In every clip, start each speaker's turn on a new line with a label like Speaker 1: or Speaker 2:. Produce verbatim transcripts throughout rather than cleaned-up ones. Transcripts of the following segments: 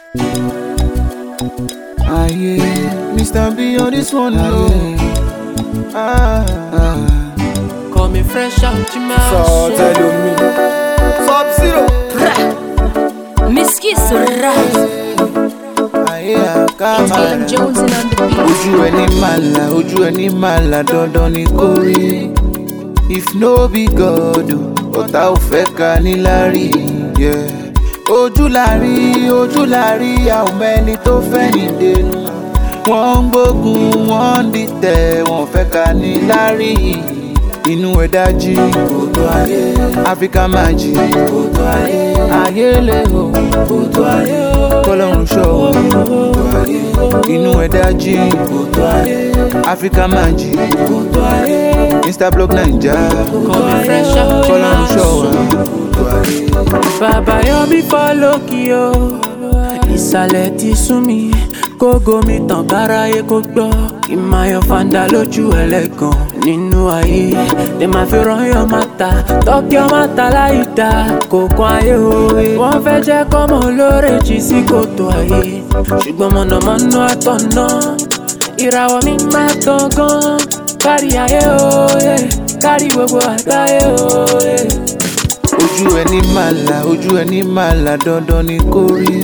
Speaker 1: Ah yeah, Mister B on this one, no. Ah, ah.
Speaker 2: Call me fresh out your mouth.
Speaker 1: So tell me, Sub-Zero.
Speaker 3: Miski Surah.
Speaker 1: Ah yeah, come on.
Speaker 3: Jones in on the beat.
Speaker 1: Ojú ẹni màlà, ojú ẹni màlà, dandan ni kó rí. If no be God, ọ̀tá ò fẹ́ ká níláárí. Yeah. Ojú la rí, ojú la rí, a ò mẹ́ni tó fẹ́ ní dẹnu. Wọ́n ń gbógun, wọ́n ń dìtẹ̀, wọ́n fẹ́ ká níláárí. Inú ẹ̀ dájí, òótọ́ ayé. Áfíríkà máa jí, òótọ́ ayé. Ayé lè o, òótọ́ ayé. Kọ́lọ́run ṣọ́ wa, òótọ́ ayé. Inú ẹ̀ dájí, òótọ́ ayé. Áfíríkà máa jí, òótọ́ ayé. Mister Block Naija,
Speaker 2: Call me fresh out your
Speaker 1: Kọ́lọ́run ṣọ́ wa,
Speaker 2: mouth.
Speaker 1: òótọ́ ayé.
Speaker 2: Bàbá yọ mí fọ́ lókì o, ìsàlẹ̀ ti sún mi, kógo mi tàn báráyé kó gbọ́, kí n máa yọ fàǹdà lójú ẹlẹ́gàn nínú ayé. Lè máa fi rán yọ mátà, tọ́kì ọ mátà láyé dá, kò kún ayé òwe. Wọ́n fẹ́ jẹ́ kọ́mọ olóore jì sí kòtò ayé, ṣùgbọ́n mọ̀nàmọ́ná àtọ̀nà, ìràwọ̀ mi máa tàn gan, kárí ayé òye, kárí gbogbo àgbáyé òye.
Speaker 1: Ojú ẹni màlà, ojú ẹni màlà, dandan ni kó rí.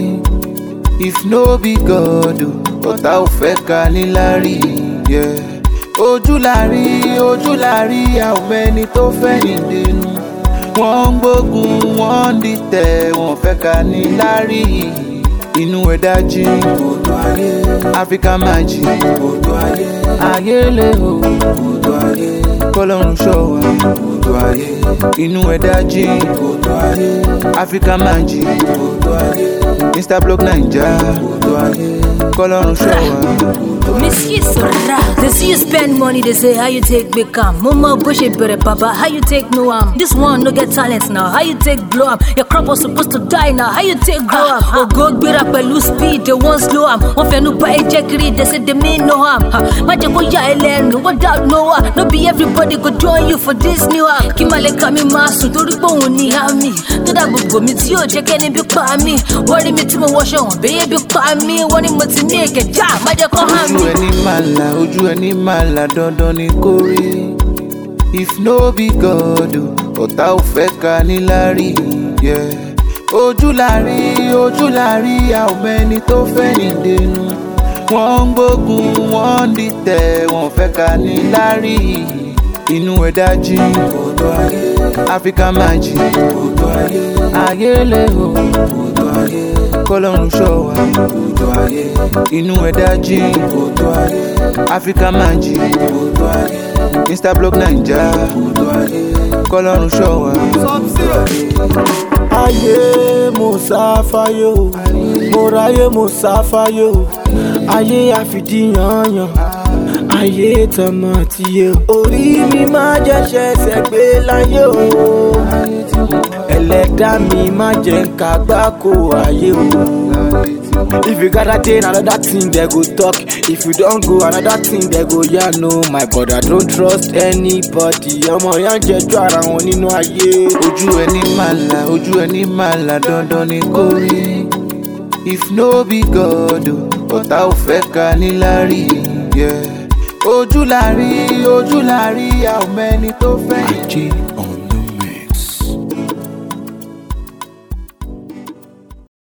Speaker 1: If no be God, ọ̀tá ò fẹ́ ká níláárí. Yeah. Ojú la rí, ojú la rí, a ò mẹ́ni tó fẹ́ ní dẹnu. Wọ́n ń gbógun, wọ́n ń dìtẹ̀, wọ́n fẹ́ ká níláárí. Inú ẹ̀ dájí, òótọ́ ayé. Áfíríkà máa jí, òótọ́ ayé. Ayé lè o, òótọ́ ayé. Kọ́lọ́run ṣọ́ wa, òótọ́ ayé. Inú ẹ̀ dájí, òótọ́ ayé. Áfíríkà máa jí, òótọ́ ayé. Mister Block Naija, òótọ́ ayé. Kọ́lọ́run ṣọ́ wa, òótọ́ ayé.
Speaker 3: Miski Surah. They see you spend money, they say how you take big am. Mama bush it better, papa. How you take no am? This one no get talent now. How you take blow am? Your crop was supposed to die now. How you take grow am? Oh go get up and lose speed. They want slow am. One fan no buy jackery. They say they mean no harm. Magic go ya elen. No doubt no one. No be everybody go join you for this new am. Kimale kami masu. Tori po uni hami. To that go me ti o check any big pa me. Worry me to me wash on. Baby pa me. Worry me to make it ja. Magic go ham.
Speaker 1: Ojú ẹni màlà, ojú ẹni màlà, dandan ni kó rí. If no be God, ọ̀tá ò fẹ́ ká níláárí. Yeah. Ojú la rí, ojú la rí, a ò mẹ́ni tó fẹ́ ní dẹnu. Wọ́n ń gbógun, wọ́n ń dìtẹ̀, wọ́n fẹ́ ká níláárí. Inú ẹ̀ dájí, òótọ́ ayé. Áfíríkà máa jí, òótọ́ ayé. Ayé lè o, òótọ́ ayé. Kọ́lọ́run ṣọ́ wa, òótọ́ ayé. Inú ẹ̀ dájí, òótọ́ ayé. Áfíríkà máa jí, òótọ́ ayé. Mister Block Naija, òótọ́ ayé. Kọ́lọ́run ṣọ́ wa, Sub-Zero.
Speaker 4: Ayé mo sáfáyé o, mo ráyé mo sáfáyé o, ayé àfìdíyànyàn, ayé tọmọ tiyé o. Orí mi máa jẹ́ ṣẹ̀ṣẹ̀ gbé láyé o, ẹlẹ́dàá mi máa jẹ́ ń kàgbákò ayé o. If you got a day, another thing they go talk. If you don't go, another thing they go yeah no. My brother, don't trust anybody. Ọmọ yẹn jẹjọ́ ara wọn nínú ayé.
Speaker 1: Ojú ẹni màlà, ojú ẹni màlà, dandan ni kó rí. If no be God, ọ̀tá ò fẹ́ ká níláárí. Yeah. Ojú la rí, ojú la rí, a ò mẹ́ni tó fẹ́ ní.